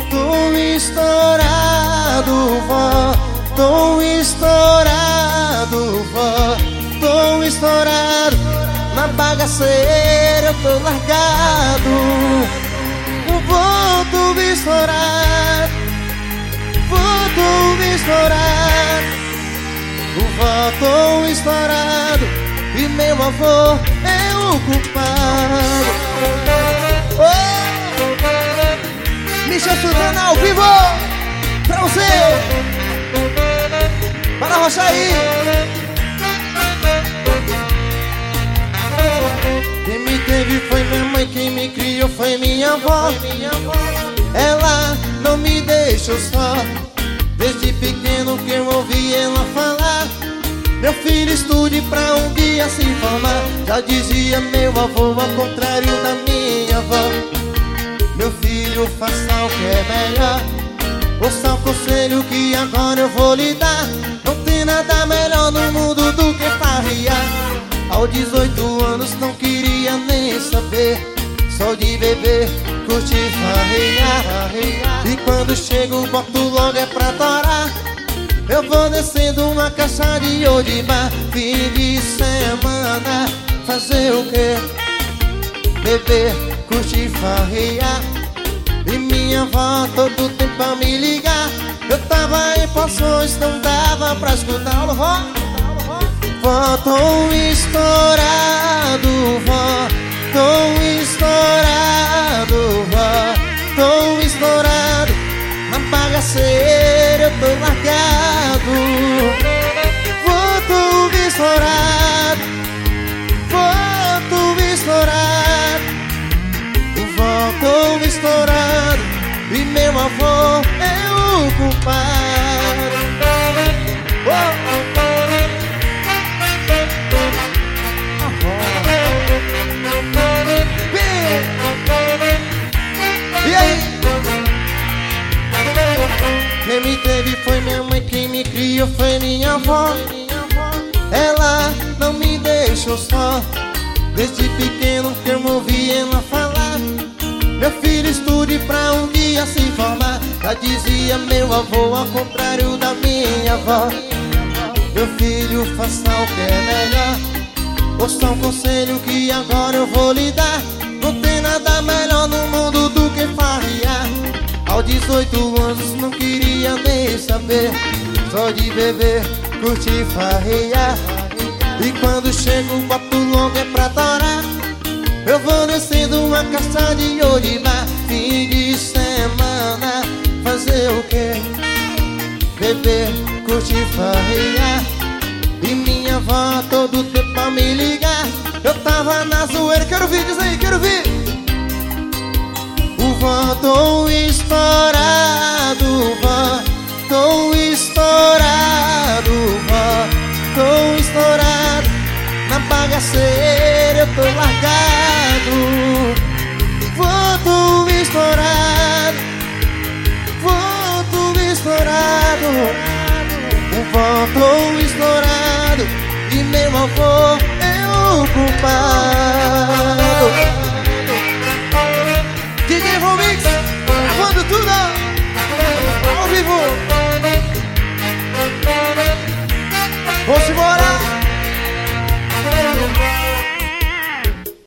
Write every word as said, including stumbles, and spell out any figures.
Tô estourado, vó. Tô estourado, vó. Tô estourado. Na bagaceira eu tô largado. Vó, tô estourado. Vó, tô estourado. Vó, tô estourado. E meu avô é o culpado. Oh! Michel Suzana ao vivo pra você. Para rocha aí. Quem me teve foi minha mãe, quem me criou foi minha avó. Ela não me deixou só. Desde pequeno que eu ouvi ela falar: meu filho, estude pra um dia se formar. Já dizia meu avô, ao contrário da minha avó: meu filho, faça o que é melhor. Ouça o conselho que agora eu vou lhe dar. Não tem nada melhor no mundo do que farrear. Aos dezoito anos não queria nem saber, só de beber, curtir, farrear. E quando chego boto logo é pra torar. Eu vou descendo uma caixa de Odimar. Fim de semana, fazer o quê? Beber, curtir, farrear. E minha avó todo tempo a me ligar. Eu tava em Poções, não dava pra escutar o vó. Vó, tô estourado, vó. Tô estourado, vó. Tô estourado. Na bagaceira eu tô largado. Vó, tô estourado. Vó, tô estourado. Vó, tô estourado. E meu avô é o culpado. Oh. E aí? Quem me teve foi minha mãe, quem me criou foi minha avó. Ela não me deixou só. Desde pequeno que eu ouvi ela falar: meu filho, estude pra um dia se formar. Já dizia meu avô, ao contrário da minha avó: meu filho, faça o que é melhor. Ouça um conselho que agora eu vou lhe dar. Não tem nada melhor no mundo do que farrear. Aos dezoito anos não queria nem saber, só de beber, curtir, farrear. E quando chego o papo longo é pra torar. Eu vou descendo uma caixa de Odimar. Fim de semana, fazer o quê? Beber, curtir, farrear. E minha avó todo tempo a me ligar. Eu tava na zoeira, quero ouvir, diz aí, quero ouvir. O vó, tô estourado, vó. Tô estourado, vó. Tô estourado. Na bagaceira eu tô largado. Vó, tô estourado. Vó, tô estourado. Vó, tô estourado. E meu avô é o culpado.